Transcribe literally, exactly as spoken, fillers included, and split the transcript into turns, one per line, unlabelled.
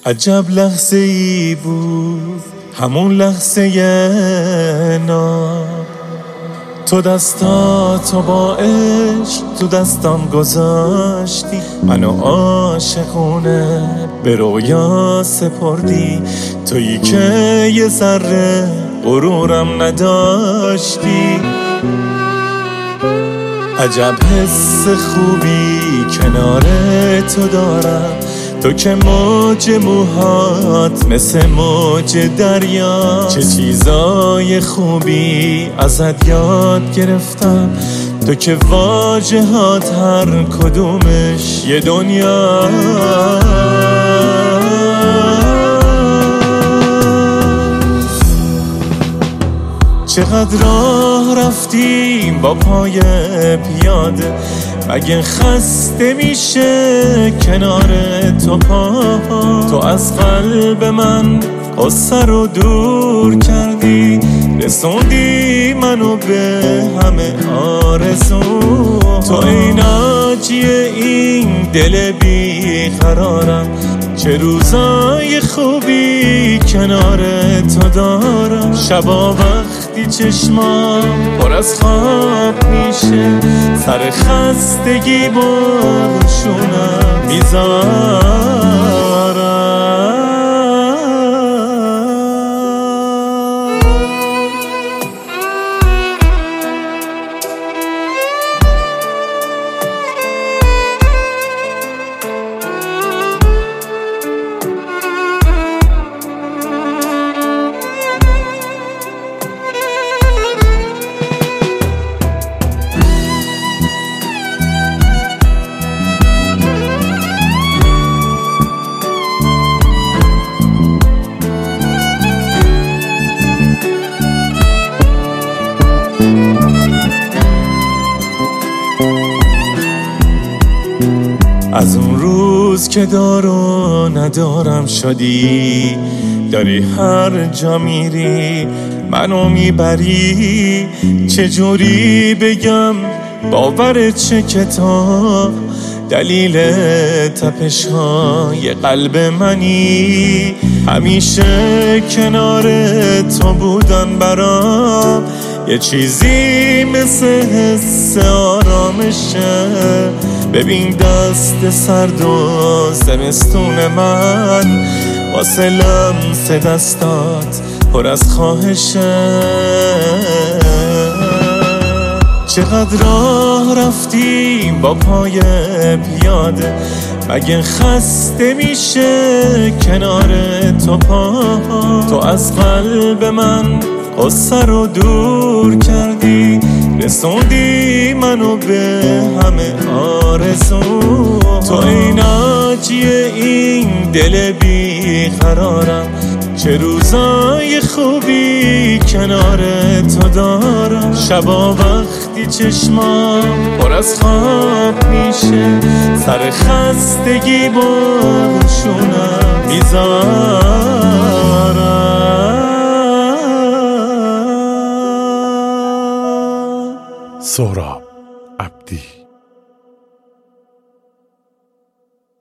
عجب لحظه ای بود همون لحظه ناب، تو دستاتو با عشق تو دستم گذاشتی، منو عاشقونه به رویا سپردی، تویی که یه ذره غرورم نداشتی. عجب حس خوبی کنار تو دارم، تو که موج موهات مثل موج دریا، چه چیزای خوبی ازت یاد گرفتم، تو که واژه‌هات هر کدومش یه دنیا. چقدر راه رفتیم با پای پیاده، مگه خسته میشه کنار تو پا؟ تو از قلب من قصه رو دور کردی، رسوندی منو به همه آرزو. تو ای ناجی این دل بی قرارم، چه روزای خوبی کنار تو دارم. شبا وقتی چشمام پر از خواب میشه، سر خستگی باشونم میذارم. از اون روز که دار و ندارم شدی، داری هر جا میری منو میبری. چجوری بگم باور چه کتاب، دلیل تپش های قلب منی. همیشه کنار تو بودن برام یه چیزی مثل حس آرامشه. ببین دست سرد و زمستون من، واسه لمس دستات پر از خواهشه. چقدر راه رفتیم با پای پیاده، مگه خسته میشه کنار تو پا؟ تو از قلب من قصه رو دور کردی، رسوندی منو به همه آرزو. تو ای ناجی این دل بی قرارم، چه روزای خوبی کنار تو دارم. شبا وقتی چشمام پر از خواب میشه، سر خستگی باشونم میذارم.
سهراب عبدی.